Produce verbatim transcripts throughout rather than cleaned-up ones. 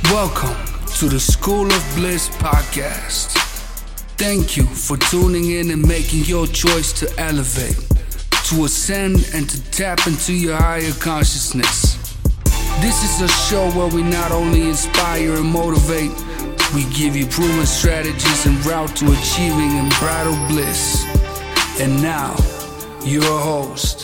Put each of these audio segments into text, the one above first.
Welcome to the School of Bliss podcast. Thank you for tuning in and making your choice to elevate, to ascend, and to tap into your higher consciousness. This is a show where we not only inspire and motivate, we give you proven strategies and route to achieving unbridled bliss. And now, your host.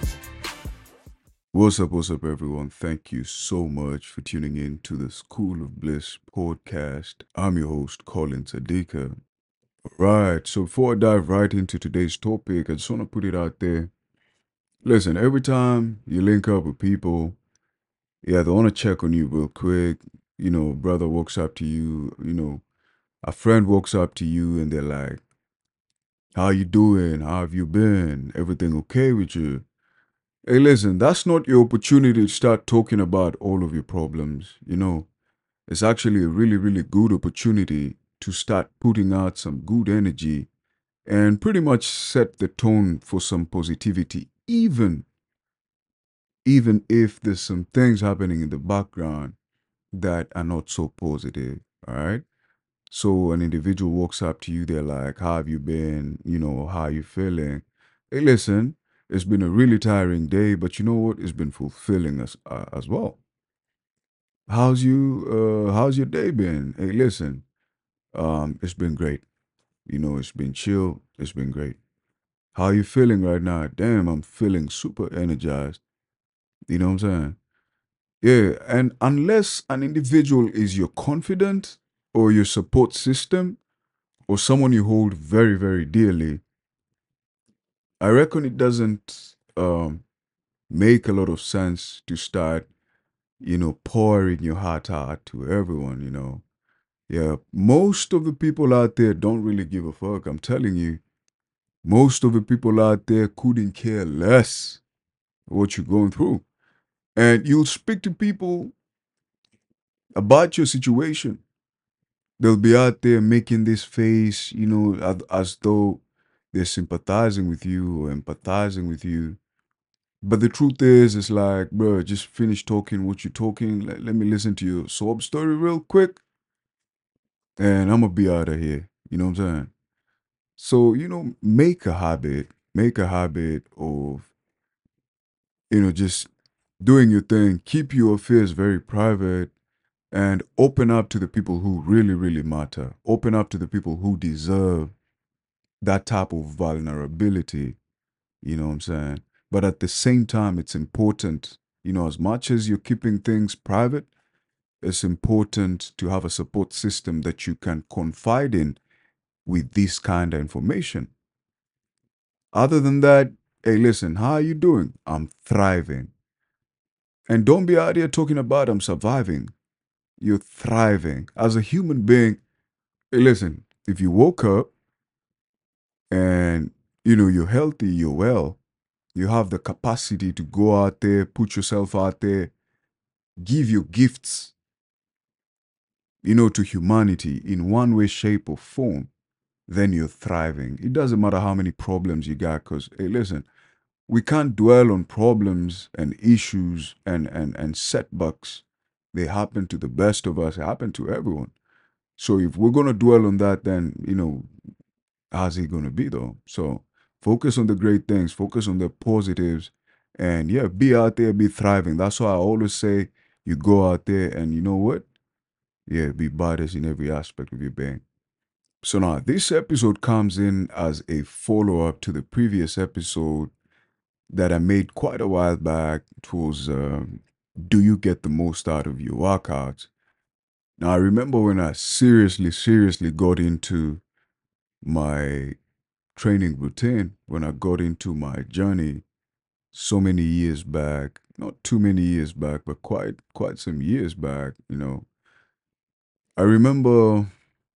What's up, what's up, everyone? Thank you so much for tuning in to the School of Bliss podcast. I'm your host, Colin Sadika. Right, so before I dive right into today's topic, I just want to put it out there. Listen, every time you link up with people, yeah, they want to check on you real quick. You know, brother walks up to you, you know, a friend walks up to you and they're like, how you doing? How have you been? Everything okay with you? Hey, listen, that's not your opportunity to start talking about all of your problems. You know, it's actually a really, really good opportunity to start putting out some good energy and pretty much set the tone for some positivity, even, even if there's some things happening in the background that are not so positive, all right? So an individual walks up to you, they're like, how have you been? You know, how are you feeling? Hey, listen, it's been a really tiring day, but you know what? It's been fulfilling as, uh, as well. How's you, uh, how's your day been? Hey, listen, um, it's been great. You know, it's been chill. It's been great. How are you feeling right now? Damn, I'm feeling super energized. You know what I'm saying? Yeah, and unless an individual is your confidant or your support system or someone you hold very, very dearly, I reckon it doesn't um, make a lot of sense to start, you know, pouring your heart out to everyone, you know. Yeah, most of the people out there don't really give a fuck. I'm telling you, most of the people out there couldn't care less what you're going through. And you'll speak to people about your situation. They'll be out there making this face, you know, as, as though they're sympathizing with you or empathizing with you. But the truth is, it's like, bro, just finish talking what you're talking. Let, let me listen to your sob story real quick. And I'm going to be out of here. You know what I'm saying? So, you know, make a habit, make a habit of, you know, just doing your thing. Keep your affairs very private and open up to the people who really, really matter. Open up to the people who deserve that type of vulnerability. You know what I'm saying? But at the same time, it's important, you know, as much as you're keeping things private, it's important to have a support system that you can confide in with this kind of information. Other than that, hey, listen, how are you doing? I'm thriving. And don't be out here talking about I'm surviving. You're thriving. As a human being, hey, listen, if you woke up and, you know, you're healthy, you're well, you have the capacity to go out there, put yourself out there, give your gifts, you know, to humanity in one way, shape, or form, then you're thriving. It doesn't matter how many problems you got, because, hey, listen, we can't dwell on problems and issues and, and, and setbacks. They happen to the best of us, they happen to everyone. So if we're going to dwell on that, then, you know, how's it going to be, though? So focus on the great things, focus on the positives, and yeah, be out there, be thriving. That's why I always say you go out there and you know what? Yeah, be badass in every aspect of your being. So now, this episode comes in as a follow-up to the previous episode that I made quite a while back. It was, um, do you get the most out of your workouts? Now, I remember when I seriously, seriously got into my training routine, when I got into my journey so many years back, not too many years back, but quite, quite some years back, you know, I remember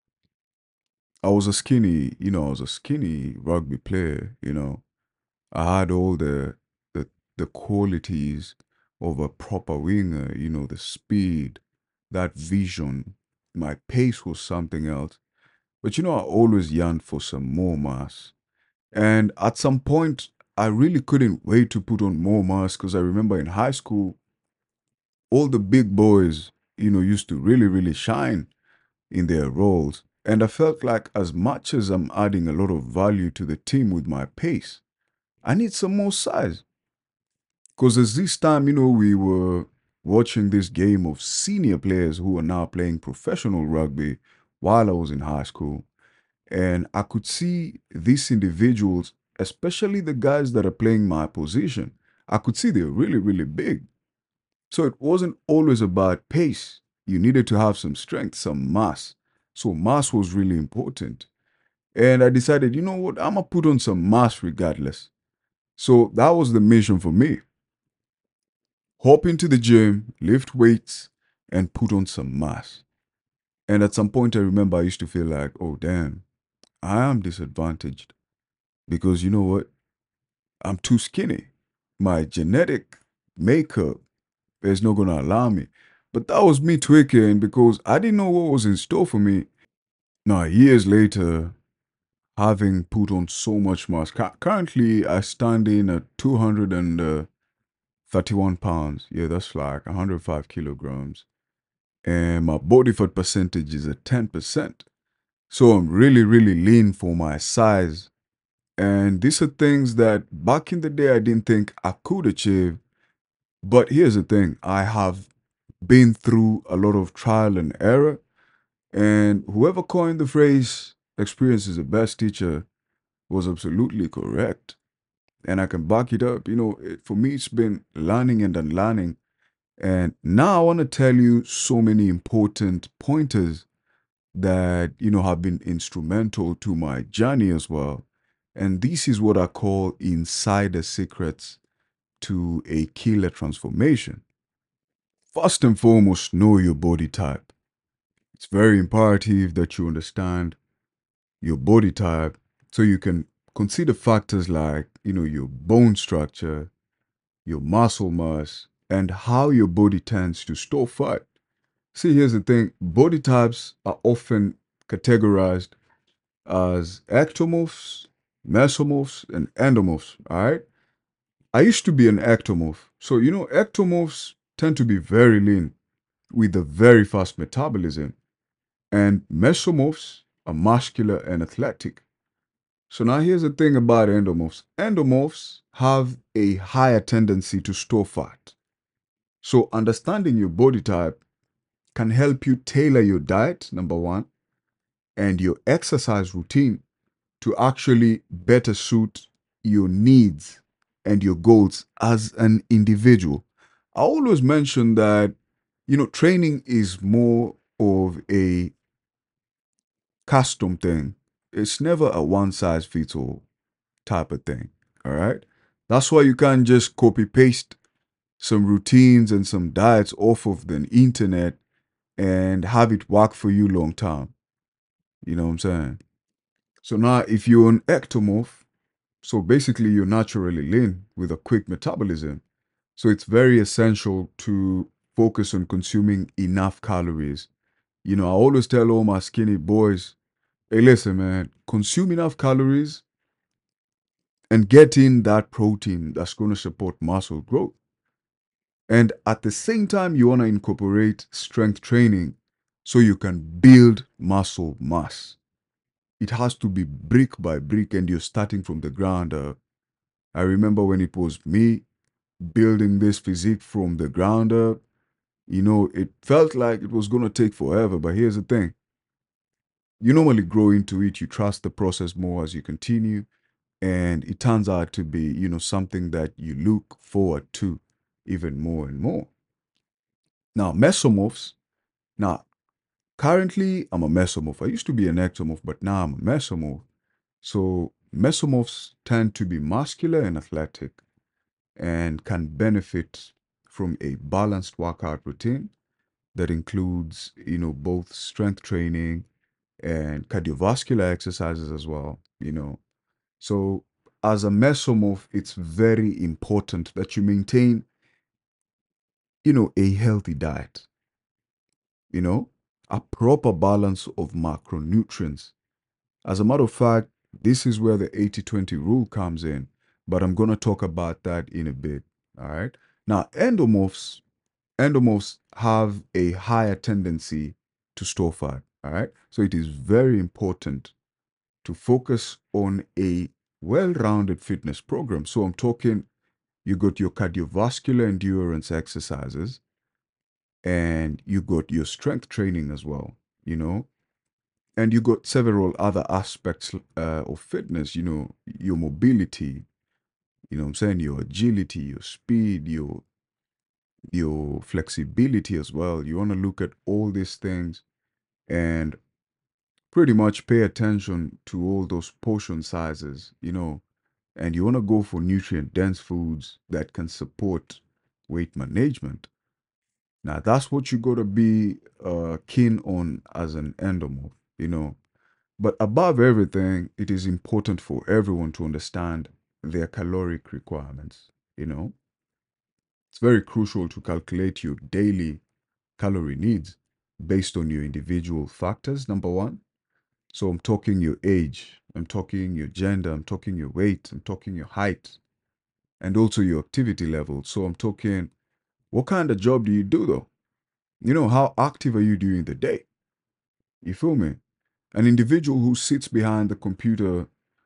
I was a skinny, you know, I was a skinny rugby player, you know. I had all the the the qualities of a proper winger, you know, the speed, that vision. My pace was something else. But you know, I always yearned for some more mass. And at some point, I really couldn't wait to put on more mass because I remember in high school, all the big boys, you know, used to really, really shine in their roles. And I felt like as much as I'm adding a lot of value to the team with my pace, I need some more size. Because as this time, you know, we were watching this game of senior players who are now playing professional rugby while I was in high school. And I could see these individuals, especially the guys that are playing my position, I could see they're really, really big. So it wasn't always about pace. You needed to have some strength, some mass. So mass was really important. And I decided, you know what, I'm going to put on some mass regardless. So that was the mission for me. Hop into the gym, lift weights, and put on some mass. And at some point, I remember I used to feel like, oh, damn, I am disadvantaged. Because you know what? I'm too skinny. My genetic makeup is not going to allow me. But that was me tweaking because I didn't know what was in store for me. Now, years later, having put on so much mass, cu- currently I stand in at two hundred thirty-one pounds. Yeah, that's like one hundred five kilograms. And my body fat percentage is at ten percent. So I'm really, really lean for my size. And these are things that back in the day I didn't think I could achieve. But here's the thing, I have been through a lot of trial and error. And whoever coined the phrase, experience is the best teacher, was absolutely correct. And I can back it up. You know, it, for me, it's been learning and unlearning. And now I want to tell you so many important pointers that, you know, have been instrumental to my journey as well. And this is what I call insider secrets to a killer transformation. First and foremost, know your body type. It's very imperative that you understand your body type so you can consider factors like, you know, your bone structure, your muscle mass, and how your body tends to store fat. See, here's the thing, body types are often categorized as ectomorphs, mesomorphs, and endomorphs, all right? I used to be an ectomorph. So, you know, ectomorphs tend to be very lean with a very fast metabolism, and mesomorphs are muscular and athletic. So now here's the thing about endomorphs. Endomorphs have a higher tendency to store fat. So understanding your body type can help you tailor your diet, number one, and your exercise routine to actually better suit your needs and your goals as an individual. I always mention that, you know, training is more of a custom thing. It's never a one size fits all type of thing. All right. That's why you can't just copy paste some routines and some diets off of the internet and have it work for you long term. You know what I'm saying? So now, if you're an ectomorph, so basically you're naturally lean with a quick metabolism. So it's very essential to focus on consuming enough calories. You know, I always tell all my skinny boys, hey, listen, man, consume enough calories and get in that protein that's going to support muscle growth. And at the same time, you want to incorporate strength training so you can build muscle mass. It has to be brick by brick, and you're starting from the ground up. I remember when it was me building this physique from the ground up, you know, it felt like it was going to take forever. But here's the thing, you normally grow into it, you trust the process more as you continue, and it turns out to be, you know, something that you look forward to even more and more. Now, mesomorphs. Now, currently, I'm a mesomorph. I used to be an ectomorph, but now I'm a mesomorph. So, mesomorphs tend to be muscular and athletic and can benefit from a balanced workout routine that includes, you know, both strength training and cardiovascular exercises as well, you know. So, as a mesomorph, it's very important that you maintain, you know, a healthy diet, you know, a proper balance of macronutrients. As a matter of fact, this is where the eighty twenty rule comes in, but I'm going to talk about that in a bit. All right. Now, endomorphs, endomorphs have a higher tendency to store fat. All right. So it is very important to focus on a well rounded fitness program. So I'm talking, you got your cardiovascular endurance exercises and you got your strength training as well, you know, and you got several other aspects uh, of fitness, you know, your mobility, you know what I'm saying, your agility, your speed, your your flexibility as well. You want to look at all these things and pretty much pay attention to all those portion sizes, you know, and you want to go for nutrient dense foods that can support weight management. Now, that's what you got to be uh, keen on as an endomorph, you know. But above everything, it is important for everyone to understand their caloric requirements, you know. It's very crucial to calculate your daily calorie needs based on your individual factors, number one. So I'm talking your age, I'm talking your gender, I'm talking your weight, I'm talking your height, and also your activity level. So I'm talking, what kind of job do you do though? You know, how active are you during the day? You feel me? An individual who sits behind the computer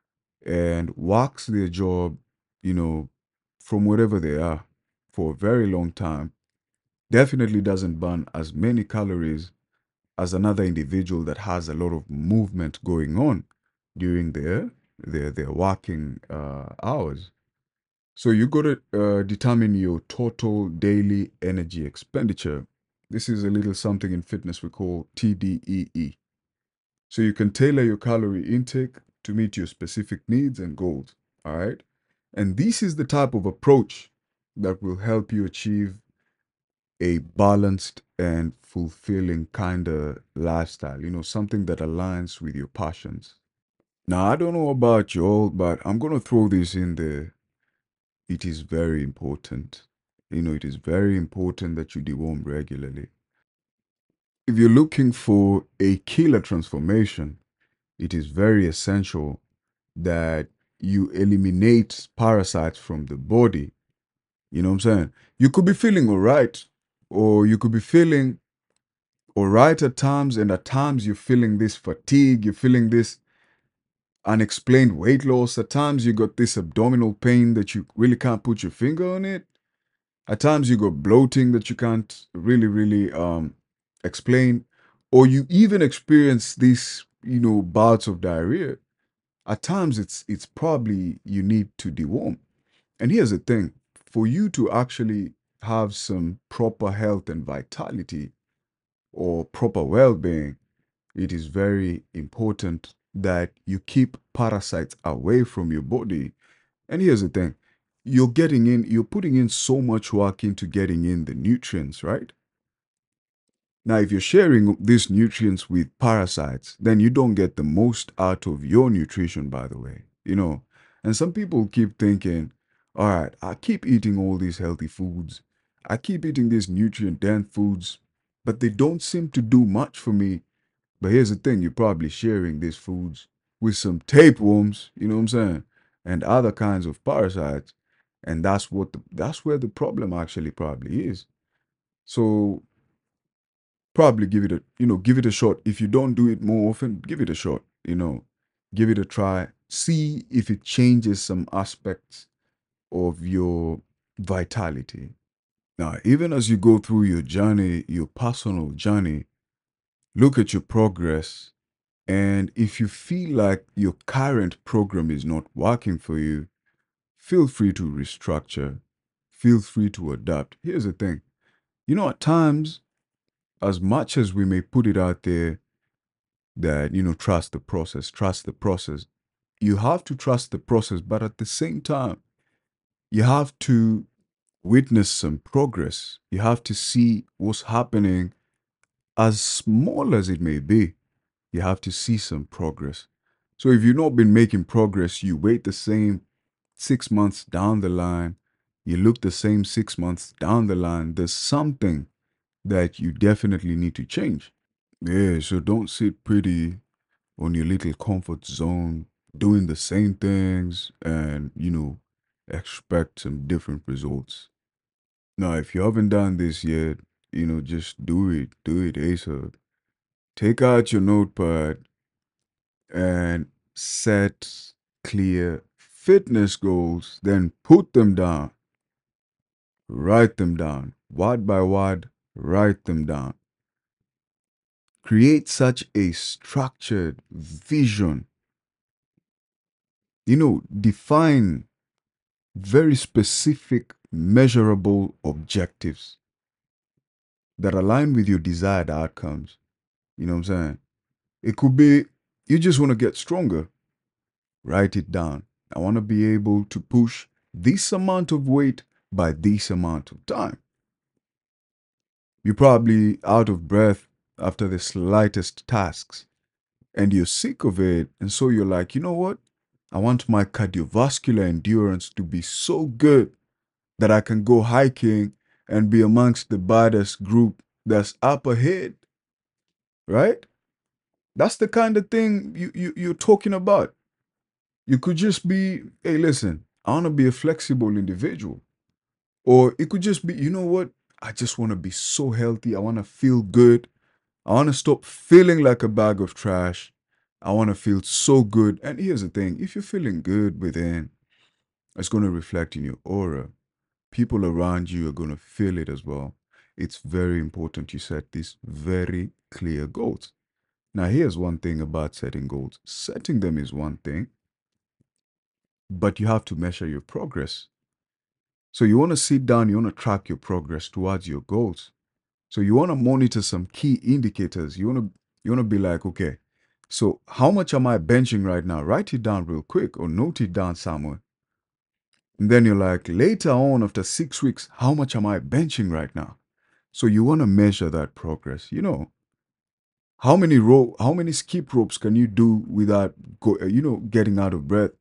and works their job, you know, from wherever they are for a very long time, definitely doesn't burn as many calories as another individual that has a lot of movement going on during their their their working uh, hours. So you got to uh, determine your total daily energy expenditure. This is a little something in fitness we call T D E E. So you can tailor your calorie intake to meet your specific needs and goals. All right. And this is the type of approach that will help you achieve a balanced and fulfilling kind of lifestyle, you know, something that aligns with your passions. Now, I don't know about y'all, but I'm going to throw this in there. It is very important. You know, it is very important that you deworm regularly. If you're looking for a killer transformation, it is very essential that you eliminate parasites from the body. You know what I'm saying? You could be feeling all right, or you could be feeling all right at times, and at times you're feeling this fatigue, you're feeling this unexplained weight loss. At times you got this abdominal pain that you really can't put your finger on it. At times you got bloating that you can't really, really um, explain, or you even experience these, you know, bouts of diarrhea. At times it's it's probably you need to deworm. And here's the thing: for you to actually have some proper health and vitality or proper well-being, it is very important that you keep parasites away from your body. And here's the thing: you're getting in, you're putting in so much work into getting in the nutrients, right? Now, if you're sharing these nutrients with parasites, then you don't get the most out of your nutrition, by the way, you know. And some people keep thinking, all right, I keep eating all these healthy foods, I keep eating these nutrient dense foods, but they don't seem to do much for me. But here's the thing: you're probably sharing these foods with some tapeworms, you know what I'm saying, and other kinds of parasites. And that's what the, that's where the problem actually probably is. So probably give it a, you know, give it a shot. If you don't do it more often, give it a shot, you know, give it a try. See if it changes some aspects of your vitality. Now, even as you go through your journey, your personal journey, look at your progress. And if you feel like your current program is not working for you, feel free to restructure. Feel free to adapt. Here's the thing: you know, at times, as much as we may put it out there that, you know, trust the process, trust the process, you have to trust the process, but at the same time, you have to witness some progress. You have to see what's happening, as small as it may be. You have to see some progress. So if you've not been making progress, you wait the same six months down the line, you look the same six months down the line, there's something that you definitely need to change. Yeah, so don't sit pretty on your little comfort zone, doing the same things and, you know, expect some different results. Now, if you haven't done this yet, you know, just do it. Do it ASAP. Take out your notepad and set clear fitness goals, then put them down. Write them down. Word by word, write them down. Create such a structured vision. You know, define very specific, measurable objectives that align with your desired outcomes. You know what I'm saying? It could be you just want to get stronger. Write it down. I want to be able to push this amount of weight by this amount of time. You're probably out of breath after the slightest tasks and you're sick of it. And so you're like, you know what? I want my cardiovascular endurance to be so good that I can go hiking and be amongst the baddest group that's up ahead. Right? That's the kind of thing you, you, you're talking about. You could just be, hey, listen, I want to be a flexible individual. Or it could just be, you know what? I just want to be so healthy. I want to feel good. I want to stop feeling like a bag of trash. I want to feel so good. And here's the thing, if you're feeling good within, it's going to reflect in your aura. People around you are going to feel it as well. It's very important you set these very clear goals. Now, here's one thing about setting goals. Setting them is one thing, but you have to measure your progress. So you want to sit down, you want to track your progress towards your goals. So you want to monitor some key indicators. You want to you want to be like, okay, so how much am I benching right now? Write it down real quick or note it down somewhere. And then you're like, later on, after six weeks, how much am I benching right now? So you want to measure that progress. You know, how many rope, how many skip ropes can you do without, go, you know, getting out of breath?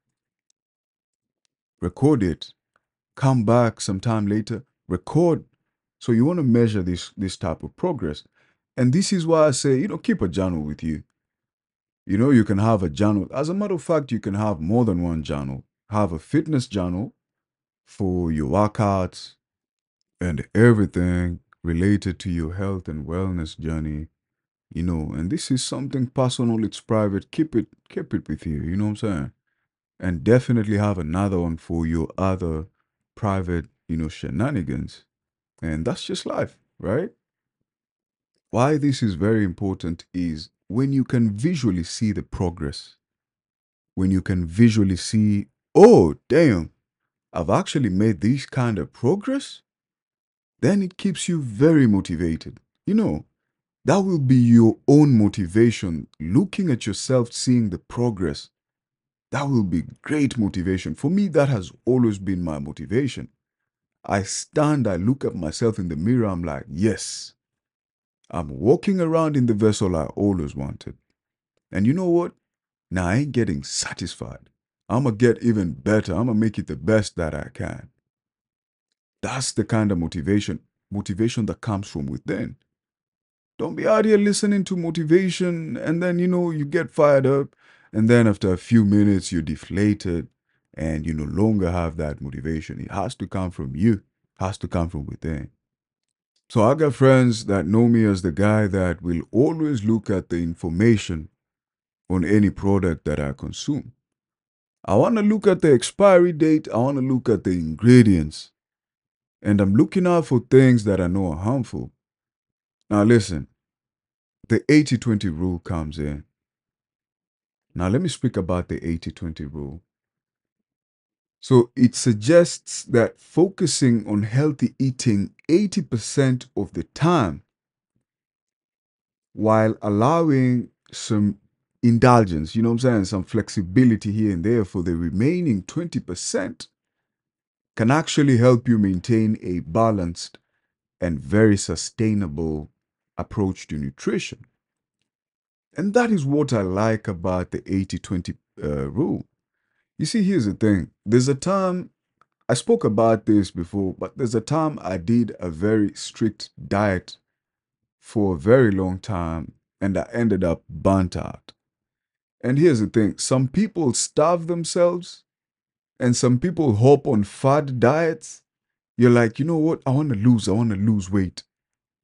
Record it. Come back sometime later. Record. So you want to measure this this type of progress. And this is why I say, you know, keep a journal with you. You know, you can have a journal. As a matter of fact, you can have more than one journal. Have a fitness journal for your workouts and everything related to your health and wellness journey. You know, and this is something personal, it's private. Keep it, keep it with you, you know what I'm saying? And definitely have another one for your other private, you know, shenanigans. And that's just life, right? Why this is very important is when you can visually see the progress, when you can visually see, oh, damn, I've actually made this kind of progress, then it keeps you very motivated. You know, that will be your own motivation. Looking at yourself, seeing the progress, that will be great motivation. For me, that has always been my motivation. I stand, I look at myself in the mirror, I'm like, yes, I'm walking around in the vessel I always wanted. And you know what? Now I ain't getting satisfied. I'm going to get even better. I'm going to make it the best that I can. That's the kind of motivation, motivation that comes from within. Don't be out here listening to motivation and then, you know, you get fired up and then after a few minutes you're deflated and you no longer have that motivation. It has to come from you. It has to come from within. So I got friends that know me as the guy that will always look at the information on any product that I consume. I want to look at the expiry date. I want to look at the ingredients. And I'm looking out for things that I know are harmful. Now listen, the eighty twenty rule comes in. Now let me speak about the eighty twenty rule. So it suggests that focusing on healthy eating eighty percent of the time while allowing some indulgence, you know what I'm saying, some flexibility here and there for the remaining twenty percent can actually help you maintain a balanced and very sustainable approach to nutrition. And that is what I like about the eighty twenty uh, rule. You see, here's the thing. There's a time, I spoke about this before, but there's a time I did a very strict diet for a very long time and I ended up burnt out. And here's the thing. Some people starve themselves and some people hop on fad diets. You're like, you know what? I want to lose. I want to lose weight.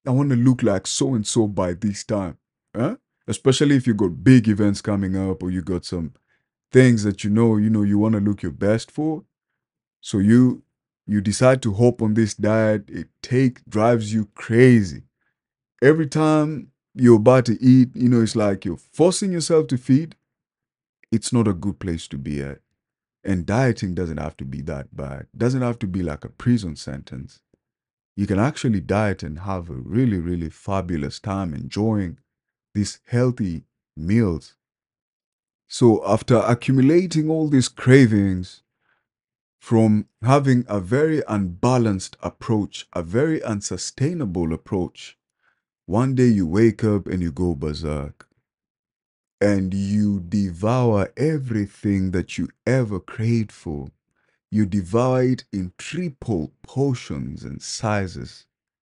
I want to look like so and so by this time. Huh? Especially if you got big events coming up or you got some things that you know, you know, you want to look your best for. So you you decide to hop on this diet. It take drives you crazy. Every time you're about to eat, you know, it's like you're forcing yourself to feed. It's not a good place to be at. And dieting doesn't have to be that bad. Doesn't have to be like a prison sentence. You can actually diet and have a really, really fabulous time enjoying these healthy meals. So after accumulating all these cravings from having a very unbalanced approach, a very unsustainable approach, one day you wake up and you go berserk and you devour everything that you ever craved for. You devour it in triple portions and sizes.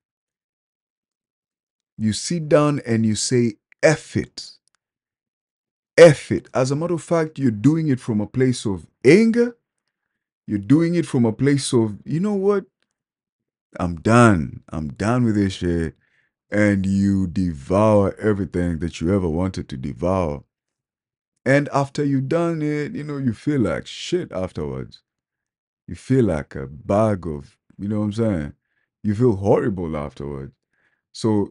You sit down and you say, F it. F it. As a matter of fact, you're doing it from a place of anger. You're doing it from a place of, you know what? I'm done. I'm done with this shit. And you devour everything that you ever wanted to devour. And after you've done it, you know, you feel like shit afterwards. You feel like a bag of, you know what I'm saying? You feel horrible afterwards. So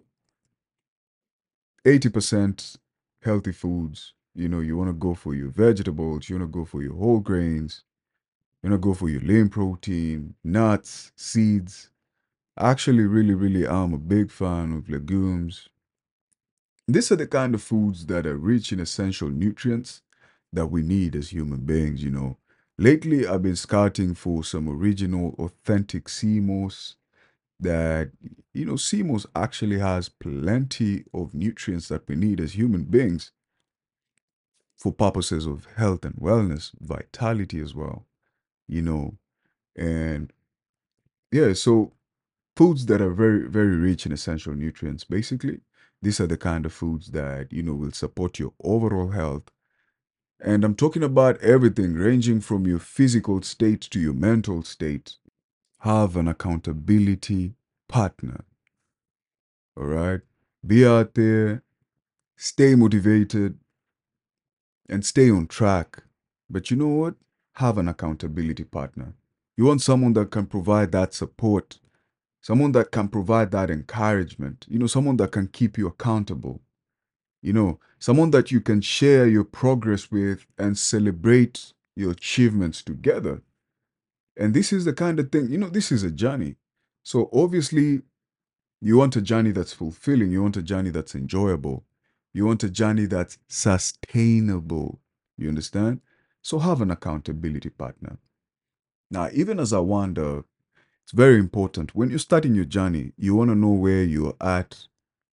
eighty percent healthy foods, you know, you want to go for your vegetables, you want to go for your whole grains, you want to go for your lean protein, nuts, seeds. I actually really, really am a big fan of legumes. These are the kind of foods that are rich in essential nutrients that we need as human beings, you know. Lately, I've been scouting for some original, authentic sea moss that, you know, sea moss actually has plenty of nutrients that we need as human beings for purposes of health and wellness, vitality as well, you know. And yeah, so foods that are very, very rich in essential nutrients, basically, these are the kind of foods that, you know, will support your overall health. And I'm talking about everything ranging from your physical state to your mental state. Have an accountability partner. All right. Be out there, stay motivated, and stay on track. But you know what? Have an accountability partner. You want someone that can provide that support, someone that can provide that encouragement, you know, someone that can keep you accountable, you know, someone that you can share your progress with and celebrate your achievements together. And this is the kind of thing, you know, this is a journey. So obviously, you want a journey that's fulfilling, you want a journey that's enjoyable, you want a journey that's sustainable. You understand? So have an accountability partner. Now, even as I wonder, it's very important. When you're starting your journey, you want to know where you're at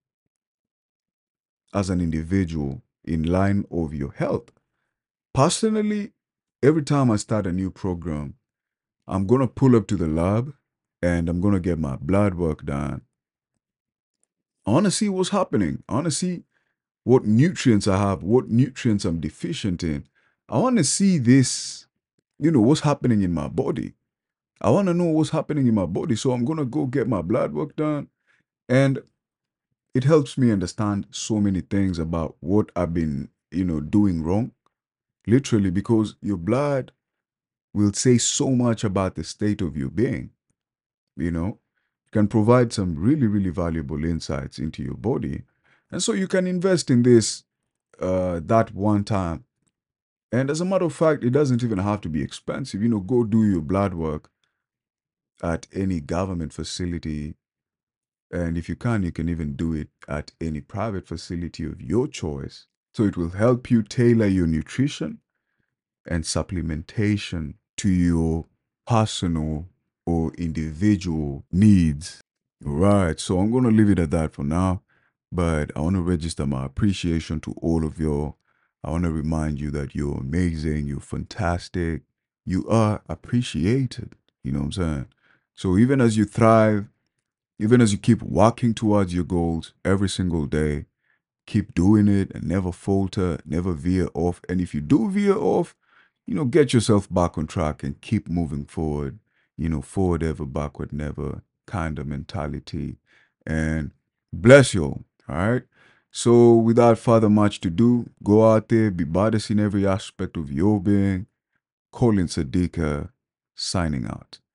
as an individual in line of your health. Personally, every time I start a new program, I'm going to pull up to the lab and I'm going to get my blood work done. I want to see what's happening. I want to see what nutrients I have, what nutrients I'm deficient in. I want to see this, you know, what's happening in my body. I want to know what's happening in my body. So I'm going to go get my blood work done. And it helps me understand so many things about what I've been, you know, doing wrong. Literally, because your blood will say so much about the state of your being, you know, can provide some really, really valuable insights into your body. And so you can invest in this uh, that one time. And as a matter of fact, it doesn't even have to be expensive. You know, go do your blood work at any government facility. And if you can, you can even do it at any private facility of your choice. So it will help you tailor your nutrition and supplementation to your personal or individual needs. All right, so I'm going to leave it at that for now, but I want to register my appreciation to all of you. I want to remind you that you're amazing, you're fantastic, you are appreciated. You know what I'm saying? So even as you thrive, even as you keep walking towards your goals every single day, keep doing it and never falter, never veer off. And if you do veer off, you know, get yourself back on track and keep moving forward. You know, forward ever, backward never kind of mentality. And Bless you all. All right. So, without further much to do, go out there, be baddest in every aspect of your being. Colin Sadika, signing out.